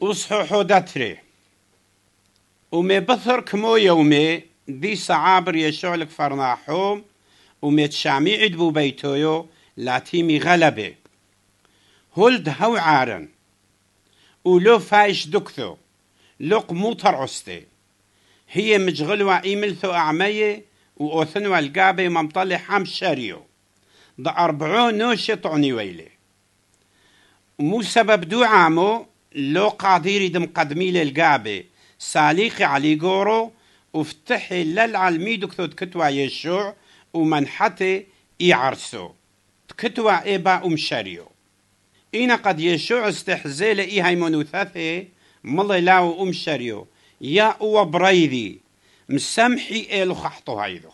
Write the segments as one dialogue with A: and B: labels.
A: أصحو دتري ومي بثر كمو يومي دي صعابر يشوع لك فرناحوم ومي تشامي عدبو بيتويو لاتيمي غلبه هولد هو عارن ولو فايش دكثو لوق موتر عستي هي مجغلوا إيملثو أعمية وأوثنوا القابة ممطلي حام شاريو دا 40 نوشة طعني ويلي مو سبب دو عامو لو قاديري دم قدمي للقابة ساليقي علي قورو وفتحي للعلمي دكتو تكتوا يشوع ومنحتي يعرسو تكتوا إيبا شاريو إينا قد يشوع استحزيل إيهاي منوثاثي مالي لاو شاريو يا أو برايذي مسامحي إيلو خحطو هايدو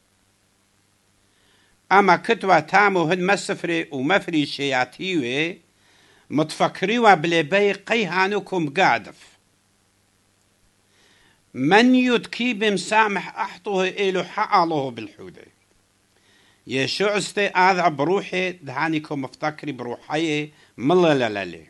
A: أما كتوا تامو هن مسفري ومفري شياتيوي متفكريوا بلبي قيهانوكم قادف من يتكي بمسامح أحطوه إيلو حقاله بالحودة يشوع استي آذع بروحي دهانيكم مفتكري بروحي ملالالالي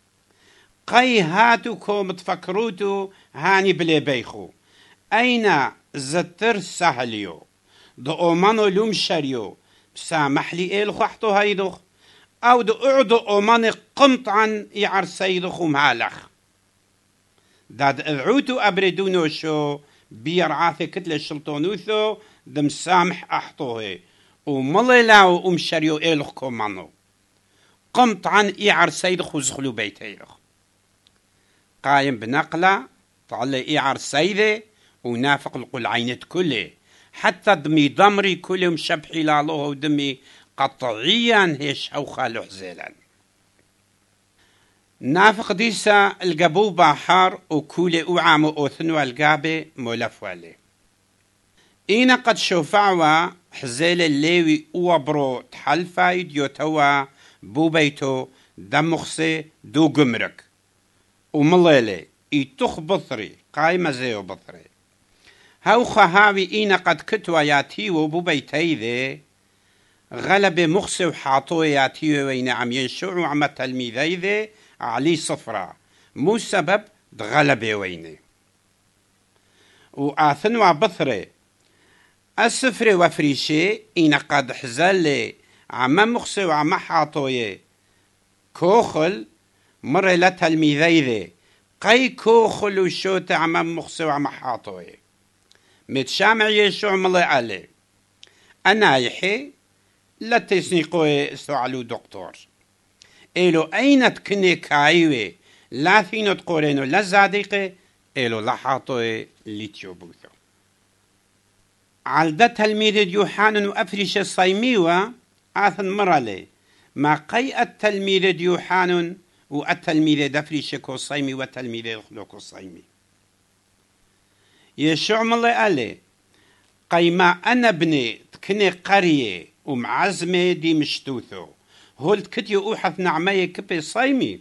A: قيهاتوكم متفكروتو هاني بلبيخو أين زتر سهليو دو أومانو لوم شاريو بسامح لي إيلو خحطو هايدوخ أو دو أعدو أوماني قمت عن يعر سيدوخ ومهالخ داد أذعوتو أبردونو شو بيرعاثي كتل الشلطونوثو دم سامح أحطوه ومليلاو شاريو إيلوخ كومانو قمت عن يعر سيدوخ وزخلو بيتيلوخ قايم بنقلة طلع يعر سيدي ونافق القل عينت كله حتى دمي ضمري كلهم شبحي لالوه ودمي قطعيا هيش أو خالو حزيلا نافق ديسا القبو بحر وكولي أوعام أوثنو القابي مولفوالي إينا قد شوفعوا حزيل الليوي وبرو تحلفاي ديوتوا بوبيتو دمخسي دو قمرك ومليلي إيتوخ بطري قايمة زيو بطري هاو خهاوي إينا قد كتوا ياتيو بوبيتي ذي غلب مخسي وحاطوه ياتيو وين عم ينشعوا عم تلميذي ذي علي صفرة مو سبب غلب ويني وآثنوا بطري السفر وفريشي إينا قد حزالي عم مخسي وعم حاطوه كوخل مر لا تلميذي ذي قي كوخل وشوت عم مخسي وعم حاطوه متشامع يشوع ملي علي أنا يحي لا تسنيقوه سوالو دكتور إلو أين تكني كايوه لا ثينو تقورينو لا زاديقه إلو لا حاطوه ليتيو بوثو عالدا تلميذ يوحنا وأفريش الصيميوة آثن مرالي ما قي التلميذ يوحنا والتلميذ دفريش كو صيمي والتلميذ يخلوكو صيمي يشوع ملي قالي قيما أنا ابني تكني قرية ومعزمة دي مشتوثو هولت كتيو أوحث نعمي كبي صيمي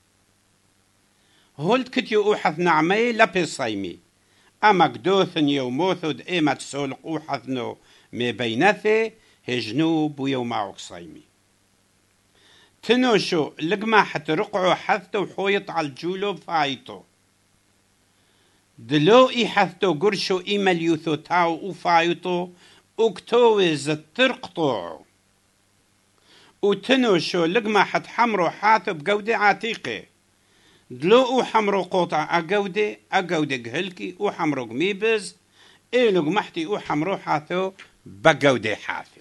A: هولت كتيو أوحث نعمي لبي صيمي أما قدوثن يوموثو دائما تسولق أوحثنو مي بينثي هجنو بويو معوك صيمي تنوشو لقما حترقعو حثتو حويط على الجولو فايتو دلو إي حثتو قرشو إي مليوثو تاو وفايتو اكتوي زترقطو وتنوشو لقما حت حمرو حاثو بقودي عتيقي دلو حمرو قوطع أقودي قهلكي وحمرو قميبز إيلو قمحتي وحمرو حاثو بقودي حاثي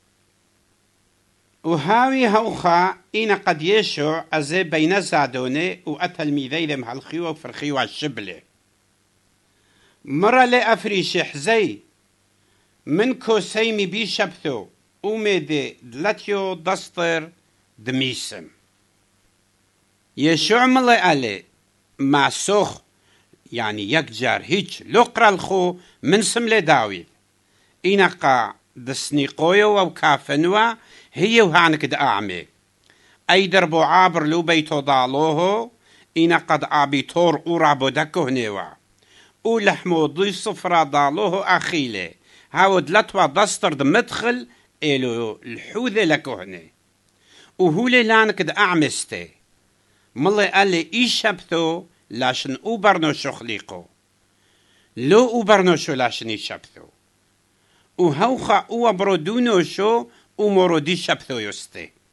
A: وهاوي هوخا إينا قد يشو أزي بين زادوني وأتلميذي ذم هالخيوة وفرخيوة الشبلة مرة لأفريش حزي من كوسيمي بيشبثو وميدي دلاتيو دستر دميسم يشوع ملي قالي مع سوخ يعني يكجار هيج لقرا الخو من سملي داويد إينا قا دسنيقويو وكافنوا هي وهانك داعمي أي دربو عابر لو بيتو ضالوهو إينا قد عبيتور ورابو دكو هنيوا ولحمو ضي صفرا ضالوهو أخيلي هاود لتوا دستر دمدخل إلو الحوذي لكو هني وهولي لانك داعمستي ملي قال لي إيشبثو لاشن او برنوشو خليقو لو او برنوشو لاشن يشبثو وهوخا او برودونوشو ومرودي شبثو يسته